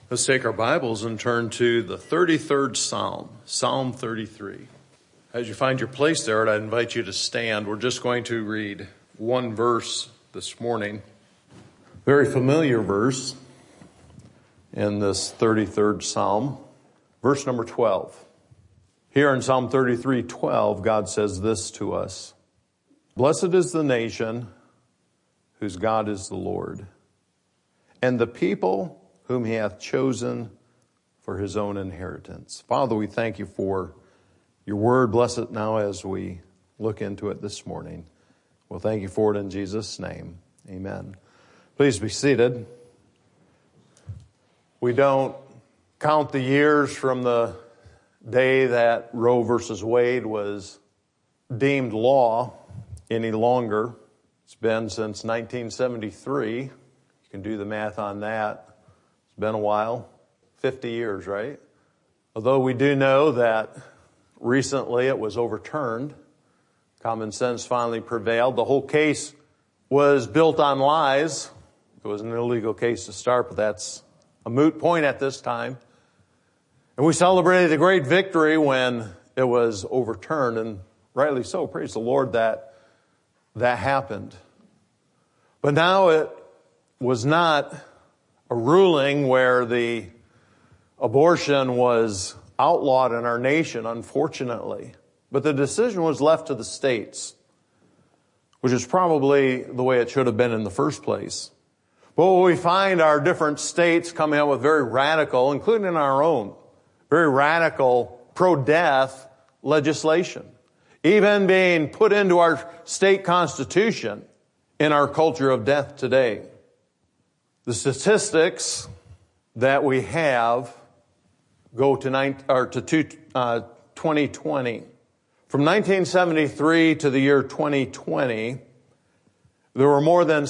Let's take our Bibles and turn to the 33rd Psalm, Psalm 33. As you find your place there, I invite you to stand. We're just going to read one verse this morning. Very familiar verse in this 33rd Psalm, verse number 12. Here in Psalm 33:12, God says this to us: "Blessed is the nation whose God is the Lord, and the people whom he hath chosen for his own inheritance." Father, we thank you for your word. Bless it now as we look into it this morning. We'll thank you for it in Jesus' name. Amen. Please be seated. We don't count the years from the day that Roe versus Wade was deemed law any longer. It's been since 1973. You can do the math on that. It's been a while, 50 years, right? Although we do know that recently it was overturned. Common sense finally prevailed. The whole case was built on lies. It was an illegal case to start, but that's a moot point at this time. And we celebrated a great victory when it was overturned, and rightly so. Praise the Lord that happened. But now it was not a ruling where the abortion was outlawed in our nation, unfortunately. But the decision was left to the states, which is probably the way it should have been in the first place. But what we find are different states coming up with very radical, including our own, very radical pro-death legislation, even being put into our state constitution in our culture of death today. The statistics that we have go to 2020. From 1973 to the year 2020, there were more than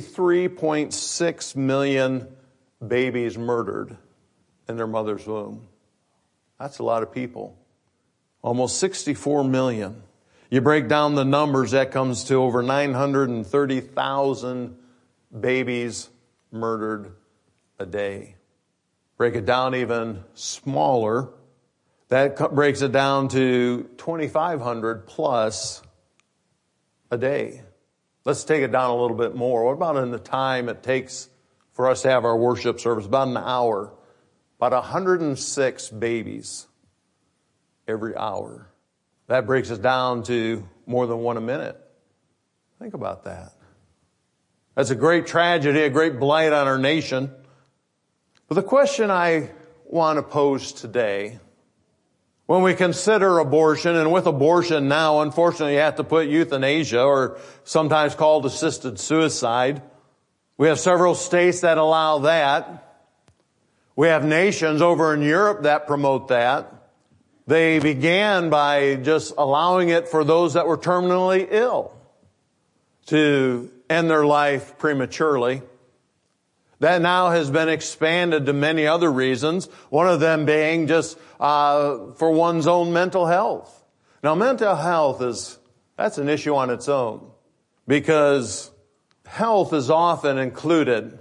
63.6 million babies murdered in their mother's womb. That's a lot of people. Almost 64 million. You break down the numbers, that comes to over 930,000 babies murdered a day. Break it down even smaller. That breaks it down to 2,500 plus a day. Let's take it down a little bit more. What about in the time it takes for us to have our worship service? About an hour. About 106 babies every hour. That breaks us down to more than one a minute. Think about that. That's a great tragedy, a great blight on our nation. But the question I want to pose today, when we consider abortion, and with abortion now, unfortunately, you have to put euthanasia, or sometimes called assisted suicide. We have several states that allow that. We have nations over in Europe that promote that. They began by just allowing it for those that were terminally ill to end their life prematurely. That now has been expanded to many other reasons, one of them being just for one's own mental health. Now, mental health that's an issue on its own, because health is often included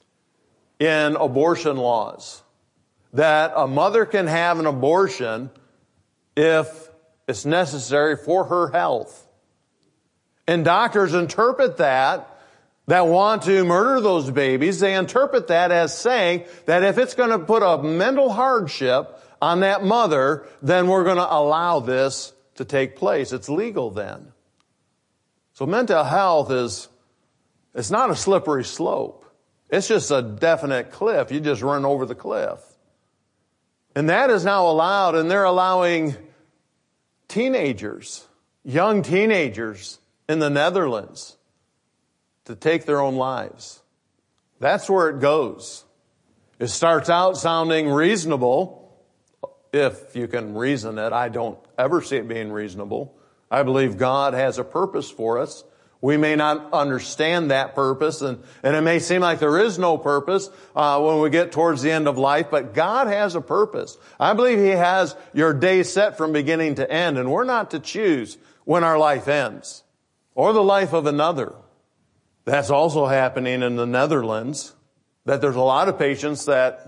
in abortion laws. That a mother can have an abortion if it's necessary for her health. And doctors interpret that want to murder those babies, they interpret that as saying that if it's going to put a mental hardship on that mother, then we're going to allow this to take place. It's legal then. So mental health it's not a slippery slope. It's just a definite cliff. You just run over the cliff. And that is now allowed, and they're allowing teenagers, young teenagers in the Netherlands to take their own lives. That's where it goes. It starts out sounding reasonable, if you can reason it. I don't ever see it being reasonable. I believe God has a purpose for us. We may not understand that purpose, and it may seem like there is no purpose when we get towards the end of life, but God has a purpose. I believe He has your day set from beginning to end, and we're not to choose when our life ends or the life of another. That's also happening in the Netherlands, that there's a lot of patients that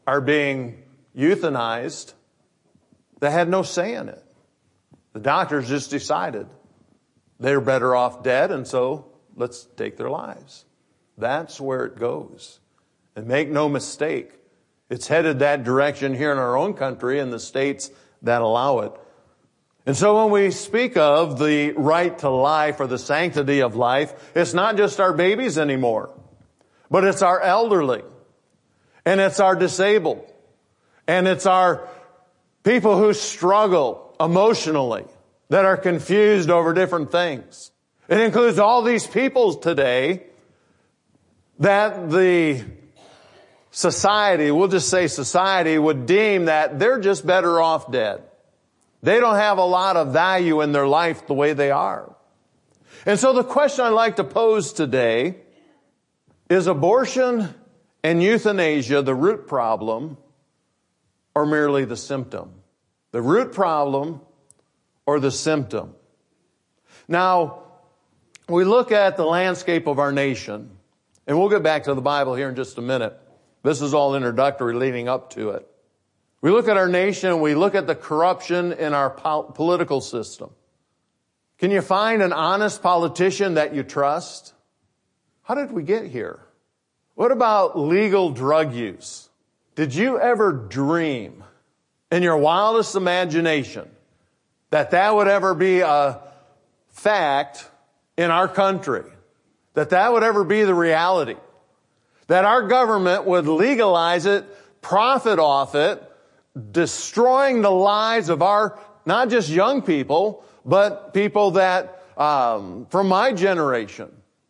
are being euthanized that had no say in it. The doctors just decided they're better off dead, and so let's take their lives. That's where it goes. And make no mistake, it's headed that direction here in our own country and the states that allow it. And so when we speak of the right to life or the sanctity of life, it's not just our babies anymore, but it's our elderly, and it's our disabled, and it's our people who struggle emotionally, that are confused over different things. It includes all these people today that the society, we'll just say society, would deem that they're just better off dead. They don't have a lot of value in their life the way they are. And so the question I'd like to pose today is abortion and euthanasia the root problem or merely the symptom? The root problem or the symptom? Now, we look at the landscape of our nation, and we'll get back to the Bible here in just a minute. This is all introductory leading up to it. We look at our nation and we look at the corruption in our political system. Can you find an honest politician that you trust? How did we get here? What about legal drug use? Did you ever dream in your wildest imagination that that would ever be a fact in our country? That would ever be the reality? That our government would legalize it, profit off it, destroying the lives of our, not just young people, but people that, from my generation.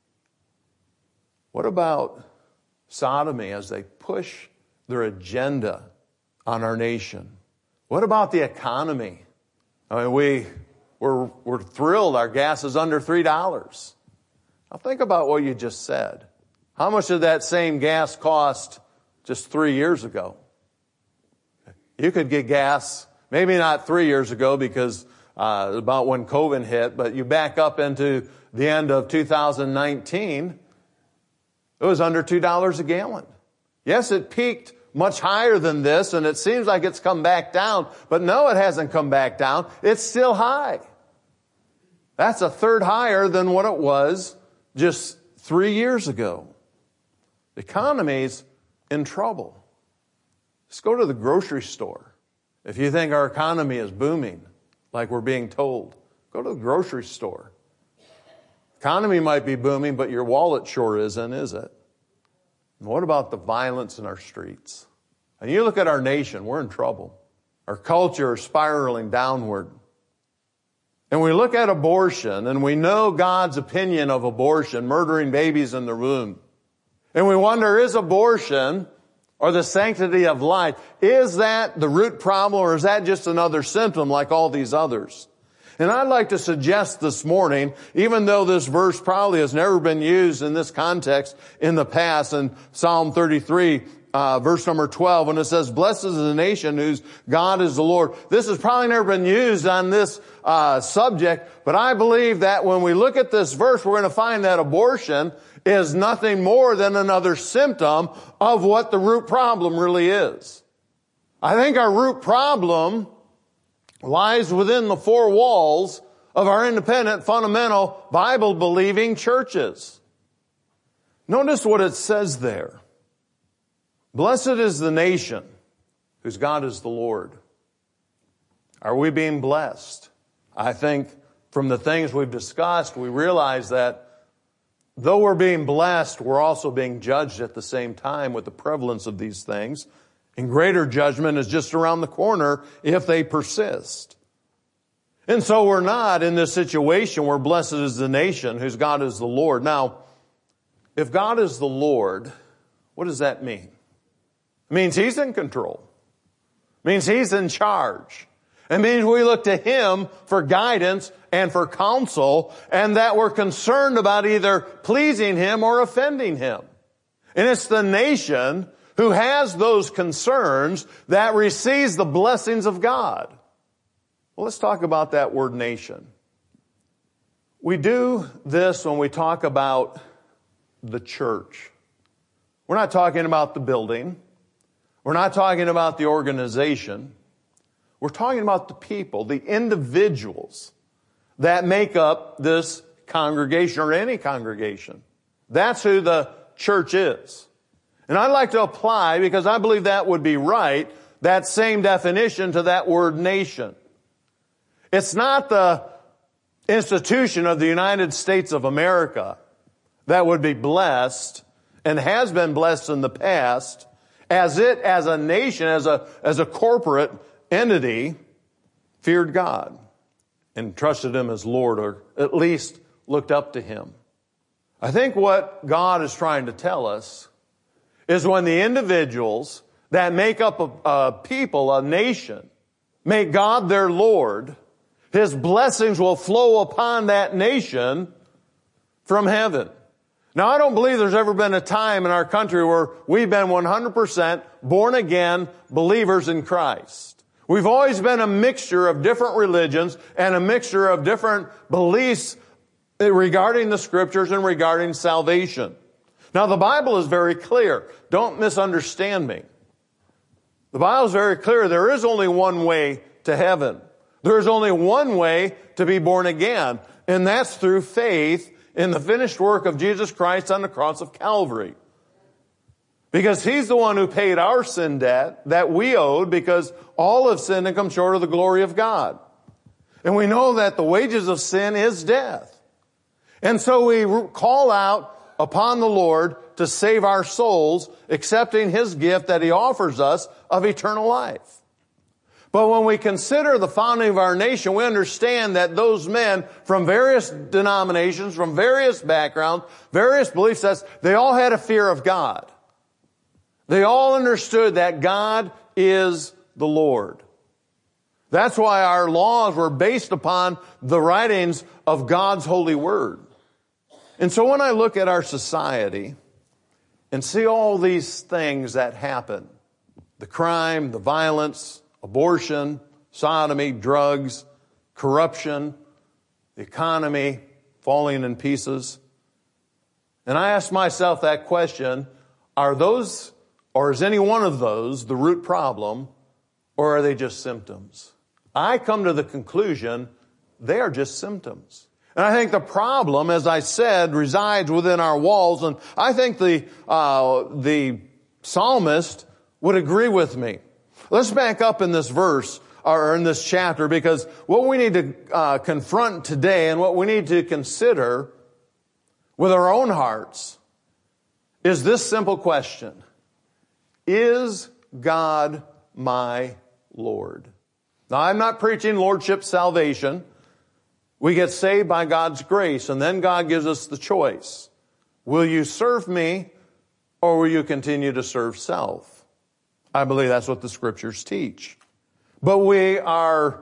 What about sodomy as they push their agenda on our nation? What about the economy? I mean, we're thrilled our gas is under $3. Now think about what you just said. How much did that same gas cost just 3 years ago? You could get gas, maybe not 3 years ago because about when COVID hit, but you back up into the end of 2019, it was under $2 a gallon. Yes, it peaked much higher than this, and it seems like it's come back down, but no, it hasn't come back down. It's still high. That's a third higher than what it was just 3 years ago. The economy's in trouble. Let's go to the grocery store. If you think our economy is booming, like we're being told, go to the grocery store. Economy might be booming, but your wallet sure isn't, is it? And what about the violence in our streets? And you look at our nation, we're in trouble. Our culture is spiraling downward. And we look at abortion, and we know God's opinion of abortion, murdering babies in the womb. And we wonder, is abortion or the sanctity of life, is that the root problem, or is that just another symptom like all these others? And I'd like to suggest this morning, even though this verse probably has never been used in this context in the past, in Psalm 33, verse number 12, when it says, "Blessed is the nation whose God is the Lord." This has probably never been used on this subject, but I believe that when we look at this verse, we're going to find that abortion is nothing more than another symptom of what the root problem really is. I think our root problem lies within the four walls of our independent, fundamental, Bible-believing churches. Notice what it says there. Blessed is the nation whose God is the Lord. Are we being blessed? I think from the things we've discussed, we realize that though we're being blessed, we're also being judged at the same time with the prevalence of these things. And greater judgment is just around the corner if they persist. And so we're not in this situation where blessed is the nation whose God is the Lord. Now, if God is the Lord, what does that mean? It means He's in control. It means He's in charge. It means we look to Him for guidance and for counsel, and that we're concerned about either pleasing Him or offending Him. And it's the nation who has those concerns that receives the blessings of God. Well, let's talk about that word nation. We do this when we talk about the church. We're not talking about the building. We're not talking about the organization. We're talking about the people, the individuals that make up this congregation or any congregation. That's who the church is. And I'd like to apply, because I believe that would be right, that same definition to that word nation. It's not the institution of the United States of America that would be blessed and has been blessed in the past as it, as a nation, as a corporate entity, feared God and trusted Him as Lord, or at least looked up to Him. I think what God is trying to tell us is when the individuals that make up a people, a nation, make God their Lord, His blessings will flow upon that nation from heaven. Now, I don't believe there's ever been a time in our country where we've been 100% born again believers in Christ. We've always been a mixture of different religions and a mixture of different beliefs regarding the Scriptures and regarding salvation. Now, the Bible is very clear. Don't misunderstand me. The Bible is very clear. There is only one way to heaven. There is only one way to be born again, and that's through faith in the finished work of Jesus Christ on the cross of Calvary. Because He's the one who paid our sin debt that we owed, because all have sinned and come short of the glory of God. And we know that the wages of sin is death. And so we call out upon the Lord to save our souls, accepting His gift that He offers us of eternal life. But when we consider the founding of our nation, we understand that those men from various denominations, from various backgrounds, various belief sets, they all had a fear of God. They all understood that God is the Lord. That's why our laws were based upon the writings of God's holy word. And so when I look at our society and see all these things that happen, the crime, the violence, abortion, sodomy, drugs, corruption, the economy falling in pieces. And I ask myself that question, are those, or is any one of those the root problem, or are they just symptoms? I come to the conclusion they are just symptoms. And I think the problem, as I said, resides within our walls, and I think the psalmist would agree with me. Let's back up in this verse, or in this chapter, because what we need to confront today and what we need to consider with our own hearts is this simple question: is God my Lord? Now, I'm not preaching lordship salvation. We get saved by God's grace, and then God gives us the choice. Will you serve me, or will you continue to serve self? I believe that's what the Scriptures teach. But we are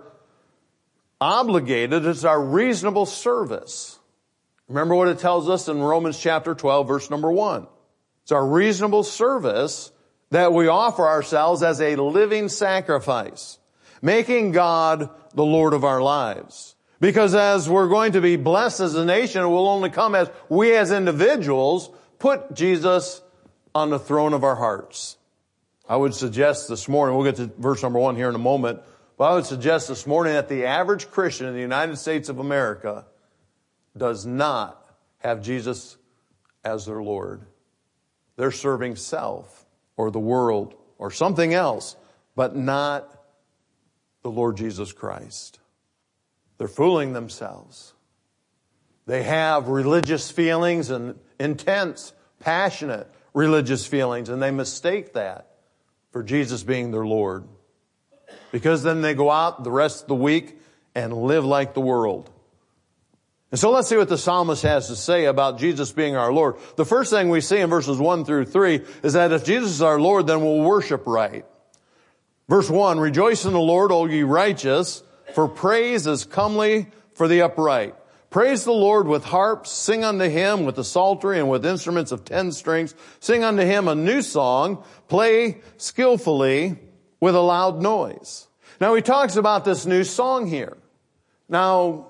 obligated, it's our reasonable service. Remember what it tells us in Romans chapter 12, verse number 1. It's our reasonable service that we offer ourselves as a living sacrifice, making God the Lord of our lives. Because as we're going to be blessed as a nation, it will only come as we as individuals put Jesus on the throne of our hearts. I would suggest this morning, we'll get to verse number 1 here in a moment, but I would suggest this morning that the average Christian in the United States of America does not have Jesus as their Lord. They're serving self or the world or something else, but not the Lord Jesus Christ. They're fooling themselves. They have religious feelings and intense, passionate religious feelings, and they mistake that for Jesus being their Lord. Because then they go out the rest of the week and live like the world. And so let's see what the psalmist has to say about Jesus being our Lord. The first thing we see in verses 1 through 3 is that if Jesus is our Lord, then we'll worship right. Verse 1, rejoice in the Lord, O ye righteous, for praise is comely for the upright. Praise the Lord with harps, sing unto Him with the psaltery and with instruments of 10 strings. Sing unto Him a new song, play skillfully with a loud noise. Now he talks about this new song here. Now,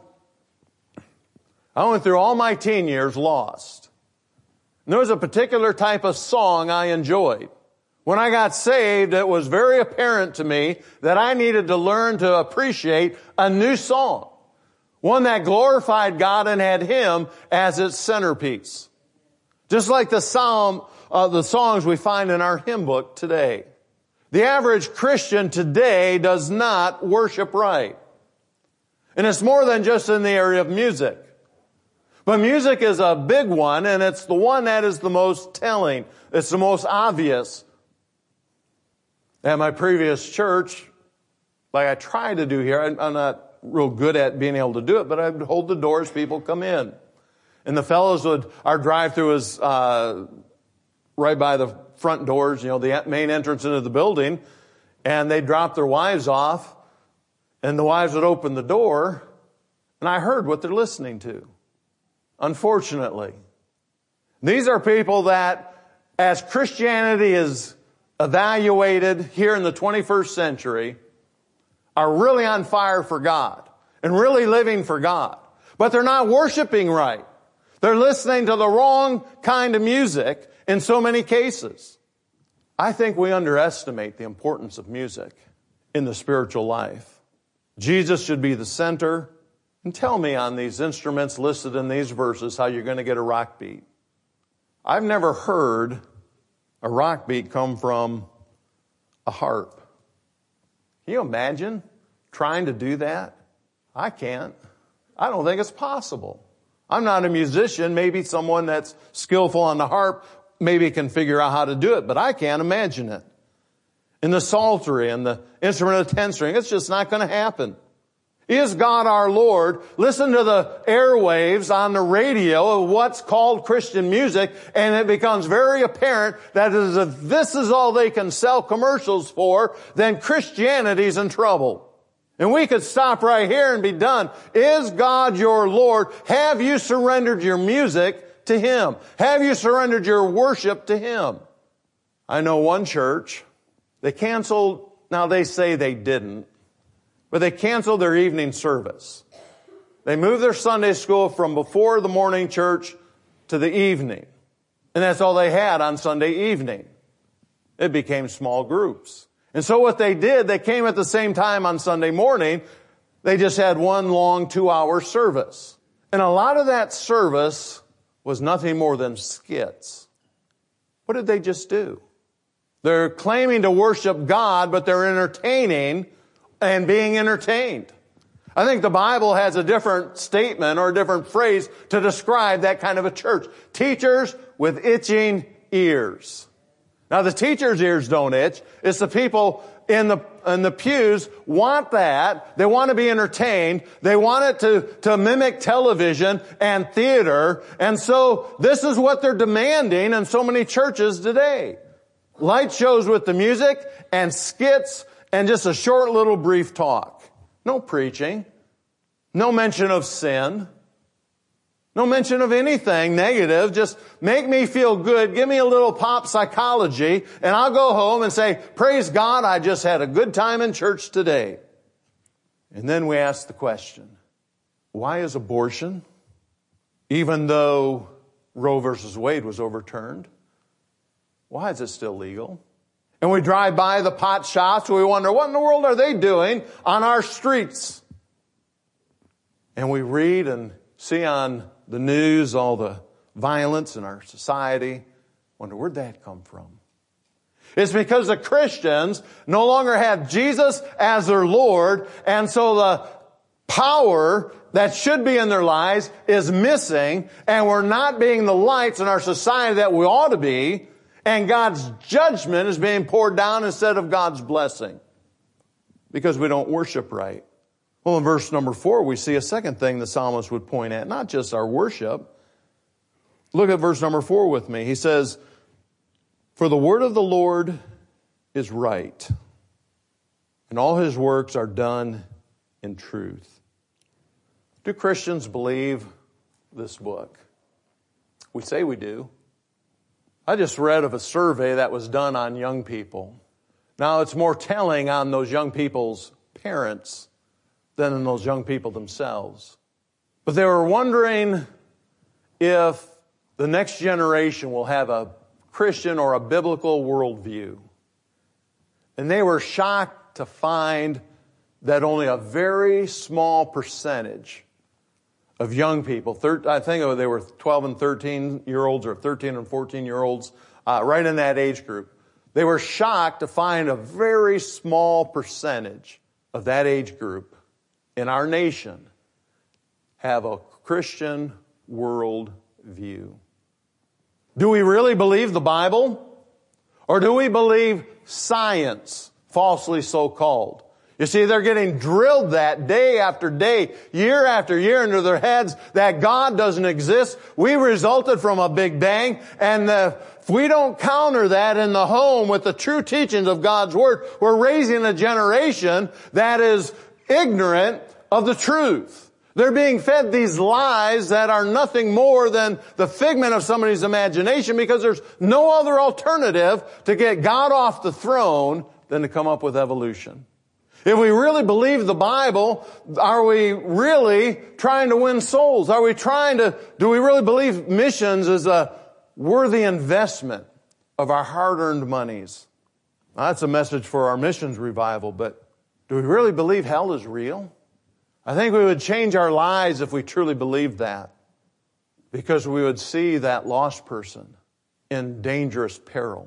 I went through all my teen years lost. And there was a particular type of song I enjoyed. When I got saved, it was very apparent to me that I needed to learn to appreciate a new song. One that glorified God and had Him as its centerpiece. Just like the songs we find in our hymn book today. The average Christian today does not worship right. And it's more than just in the area of music. But music is a big one, and it's the one that is the most telling. It's the most obvious. At my previous church, like I try to do here, I'm not real good at being able to do it, but I'd hold the door as people come in. And the fellows our drive-through is right by the front doors, the main entrance into the building, and they'd drop their wives off, and the wives would open the door, and I heard what they're listening to. Unfortunately. These are people that, as Christianity is evaluated here in the 21st century, are really on fire for God and really living for God. But they're not worshiping right. They're listening to the wrong kind of music in so many cases. I think we underestimate the importance of music in the spiritual life. Jesus should be the center. And tell me on these instruments listed in these verses how you're going to get a rock beat. I've never heard a rock beat come from a harp. Can you imagine trying to do that? I can't. I don't think it's possible. I'm not a musician. Maybe someone that's skillful on the harp maybe can figure out how to do it, but I can't imagine it. In the psaltery and the instrument of the 10-string, it's just not going to happen. Is God our Lord? Listen to the airwaves on the radio of what's called Christian music, and it becomes very apparent that if this is all they can sell commercials for, then Christianity's in trouble. And we could stop right here and be done. Is God your Lord? Have you surrendered your music to Him? Have you surrendered your worship to Him? I know one church, they canceled, now they say they didn't, but they canceled their evening service. They moved their Sunday school from before the morning church to the evening. And that's all they had on Sunday evening. It became small groups. And so what they did, they came at the same time on Sunday morning. They just had one long 2-hour service. And a lot of that service was nothing more than skits. What did they just do? They're claiming to worship God, but they're entertaining and being entertained. I think the Bible has a different statement or a different phrase to describe that kind of a church. Teachers with itching ears. Now the teachers' ears don't itch. It's the people in the pews want that. They want to be entertained. They want it to mimic television and theater. And so this is what they're demanding in so many churches today. Light shows with the music and skits and just a short little brief talk. No preaching. No mention of sin. No mention of anything negative. Just make me feel good. Give me a little pop psychology and I'll go home and say, praise God, I just had a good time in church today. And then we ask the question, why is abortion, even though Roe versus Wade was overturned, why is it still legal? And we drive by the pot shops, we wonder, what in the world are they doing on our streets? And we read and see on the news all the violence in our society. Wonder, where'd that come from? It's because the Christians no longer have Jesus as their Lord, and so the power that should be in their lives is missing, and we're not being the lights in our society that we ought to be. And God's judgment is being poured down instead of God's blessing. Because we don't worship right. Well, in verse number 4, we see a second thing the psalmist would point at. Not just our worship. Look at verse number 4 with me. He says, for the word of the Lord is right, and all His works are done in truth. Do Christians believe this book? We say we do. I just read of a survey that was done on young people. Now, it's more telling on those young people's parents than in those young people themselves. But they were wondering if the next generation will have a Christian or a biblical worldview. And they were shocked to find that only a very small percentage of young people, I think they were 12 and 13-year-olds or 13 and 14-year-olds, right in that age group. They were shocked to find a very small percentage of that age group in our nation have a Christian world view. Do we really believe the Bible? Or do we believe science, falsely so called? You see, they're getting drilled that day after day, year after year into their heads that God doesn't exist. We resulted from a Big Bang, and if we don't counter that in the home with the true teachings of God's Word, we're raising a generation that is ignorant of the truth. They're being fed these lies that are nothing more than the figment of somebody's imagination because there's no other alternative to get God off the throne than to come up with evolution. If we really believe the Bible, are we really trying to win souls? Do we really believe missions is a worthy investment of our hard-earned monies? Now, that's a message for our missions revival, but do we really believe hell is real? I think we would change our lives if we truly believed that, because we would see that lost person in dangerous peril.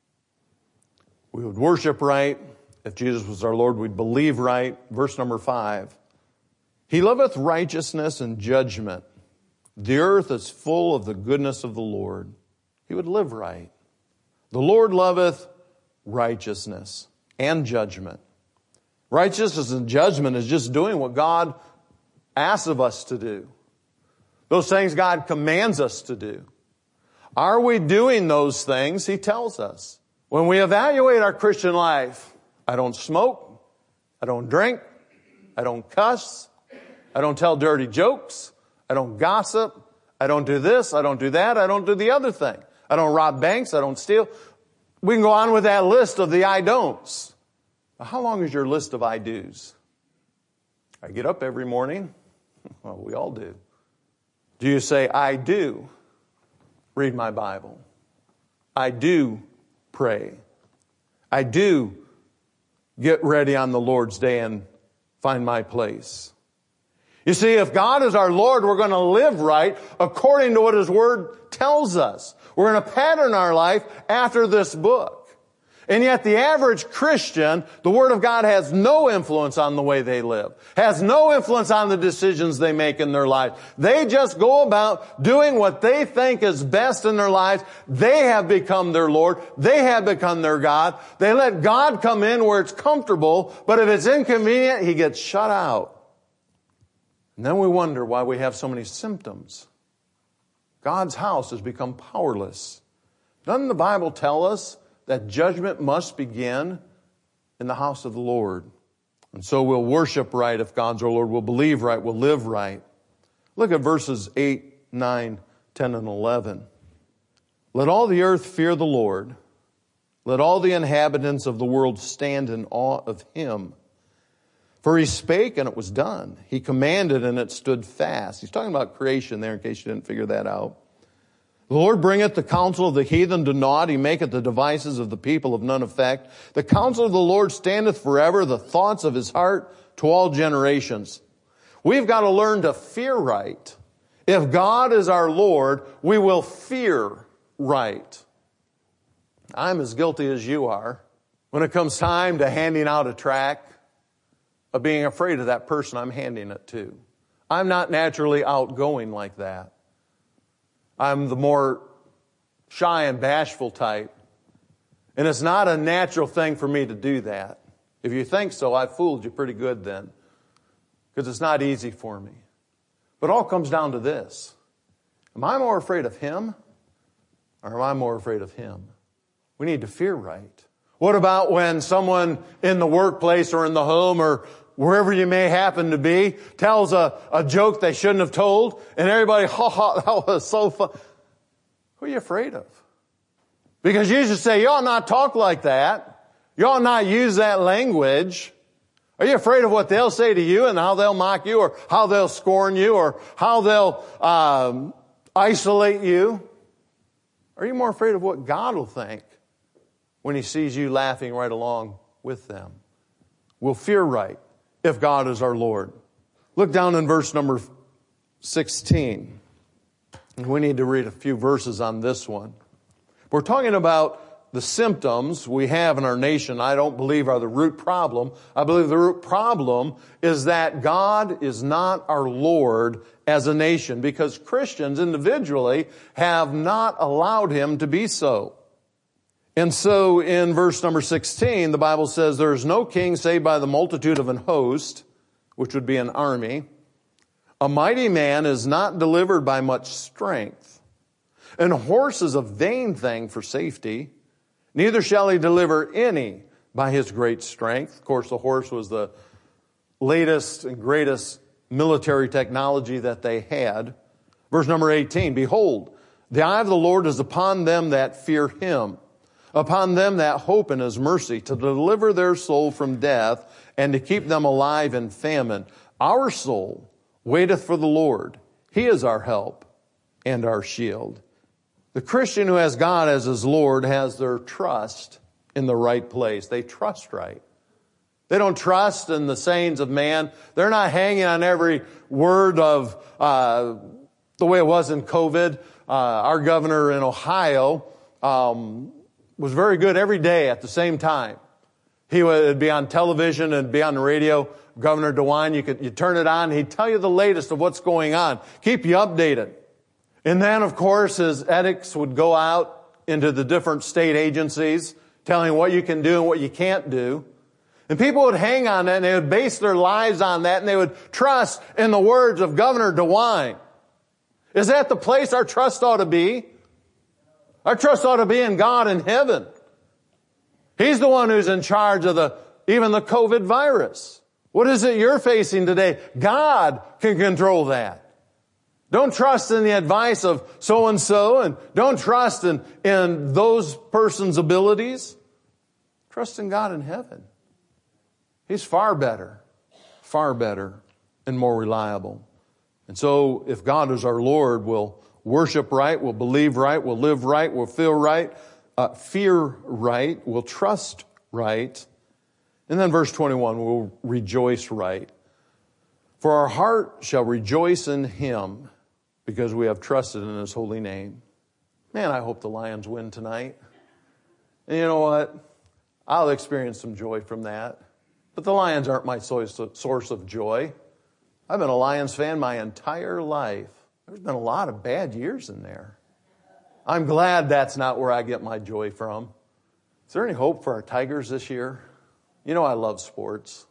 We would worship right. If Jesus was our Lord, we'd believe right. Verse number 5. He loveth righteousness and judgment. The earth is full of the goodness of the Lord. He would live right. The Lord loveth righteousness and judgment. Righteousness and judgment is just doing what God asks of us to do. Those things God commands us to do. Are we doing those things He tells us? When we evaluate our Christian life, I don't smoke, I don't drink, I don't cuss, I don't tell dirty jokes, I don't gossip, I don't do this, I don't do that, I don't do the other thing. I don't rob banks, I don't steal. We can go on with that list of the I don'ts. How long is your list of I do's? I get up every morning. Well, we all do. Do you say, I do read my Bible? I do pray. I do get ready on the Lord's day and find my place. You see, if God is our Lord, we're going to live right according to what His Word tells us. We're going to pattern our life after this book. And yet the average Christian, the Word of God has no influence on the way they live, has no influence on the decisions they make in their life. They just go about doing what they think is best in their lives. They have become their Lord. They have become their God. They let God come in where it's comfortable, but if it's inconvenient, He gets shut out. And then we wonder why we have so many symptoms. God's house has become powerless. Doesn't the Bible tell us that judgment must begin in the house of the Lord? And so we'll worship right if God's our Lord. We'll believe right. We'll live right. Look at verses 8, 9, 10, and 11. Let all the earth fear the Lord. Let all the inhabitants of the world stand in awe of Him. For He spake and it was done. He commanded and it stood fast. He's talking about creation there in case you didn't figure that out. The Lord bringeth the counsel of the heathen to naught. He maketh the devices of the people of none effect. The counsel of the Lord standeth forever, the thoughts of His heart to all generations. We've got to learn to fear right. If God is our Lord, we will fear right. I'm as guilty as you are when it comes time to handing out a tract, of being afraid of that person I'm handing it to. I'm not naturally outgoing like that. I'm the more shy and bashful type. And it's not a natural thing for me to do that. If you think so, I fooled you pretty good then. Because it's not easy for me. But it all comes down to this. Am I more afraid of him? Or am I more afraid of him? We need to fear right. What about when someone in the workplace or in the home or wherever you may happen to be tells a joke they shouldn't have told and everybody, that was so fun. Who are you afraid of? Because you should say, you ought not talk like that. You ought not use that language. Are you afraid of what they'll say to you and how they'll mock you or how they'll scorn you or how they'll isolate you? Are you more afraid of what God will think when He sees you laughing right along with them. We'll fear right if God is our Lord. Look down in verse number 16. We need to read a few verses on this one. We're talking about the symptoms we have in our nation. I don't believe are the root problem. I believe the root problem is that God is not our Lord as a nation, because Christians individually have not allowed Him to be so. And so in verse number 16, the Bible says, there is no king save by the multitude of an host, which would be an army. A mighty man is not delivered by much strength. And a horse is a vain thing for safety. Neither shall he deliver any by his great strength. Of course, the horse was the latest and greatest military technology that they had. Verse number 18, behold, the eye of the Lord is upon them that fear Him, upon them that hope in His mercy, to deliver their soul from death and to keep them alive in famine. Our soul waiteth for the Lord. He is our help and our shield. The Christian who has God as his Lord has their trust in the right place. They trust right. They don't trust in the sayings of man. They're not hanging on every word of the way it was in COVID. Our governor in Ohio was very good every day at the same time. He would be on television and be on the radio. Governor DeWine, you turn it on, he'd tell you the latest of what's going on, keep you updated. And then, of course, his edicts would go out into the different state agencies, telling what you can do and what you can't do. And people would hang on that, and they would base their lives on that, and they would trust in the words of Governor DeWine. Is that the place our trust ought to be? Our trust ought to be in God in heaven. He's the one who's in charge of even the COVID virus. What is it you're facing today? God can control that. Don't trust in the advice of so-and-so, and don't trust in those persons' abilities. Trust in God in heaven. He's far better and more reliable. And so if God is our Lord, we'll worship right, we'll believe right, we'll live right, we'll feel right, fear right, we'll trust right. And then verse 21, we'll rejoice right. For our heart shall rejoice in Him, because we have trusted in His holy name. Man, I hope the Lions win tonight. And you know what? I'll experience some joy from that. But the Lions aren't my source of joy. I've been a Lions fan my entire life. There's been a lot of bad years in there. I'm glad that's not where I get my joy from. Is there any hope for our Tigers this year? You know I love sports.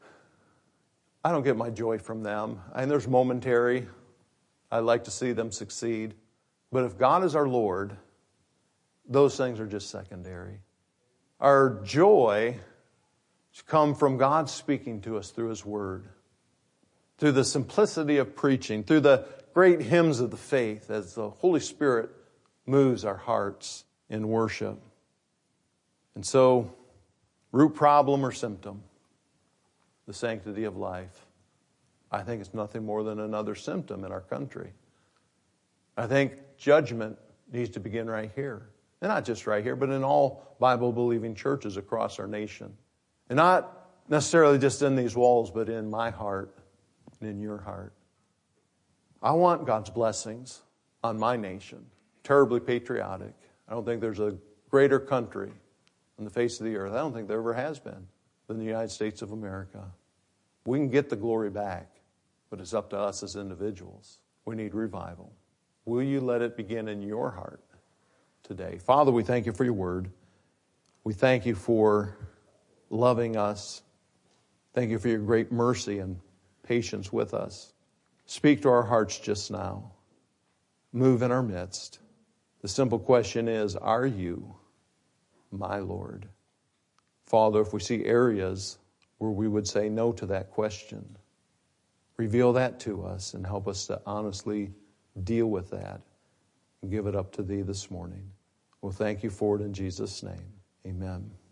I don't get my joy from them. And there's momentary. I like to see them succeed. But if God is our Lord, those things are just secondary. Our joy comes from God speaking to us through His Word, through the simplicity of preaching, through the great hymns of the faith as the Holy Spirit moves our hearts in worship. And so, root problem or symptom, the sanctity of life, I think it's nothing more than another symptom in our country. I think judgment needs to begin right here. And not just right here, but in all Bible-believing churches across our nation. And not necessarily just in these walls, but in my heart and in your heart. I want God's blessings on my nation. Terribly patriotic. I don't think there's a greater country on the face of the earth, I don't think there ever has been, than the United States of America. We can get the glory back, but it's up to us as individuals. We need revival. Will you let it begin in your heart today? Father, we thank you for your word. We thank you for loving us. Thank you for your great mercy and patience with us. Speak to our hearts just now. Move in our midst. The simple question is, are you my Lord? Father, if we see areas where we would say no to that question, reveal that to us and help us to honestly deal with that and give it up to Thee this morning. Well, thank you for it in Jesus' name. Amen.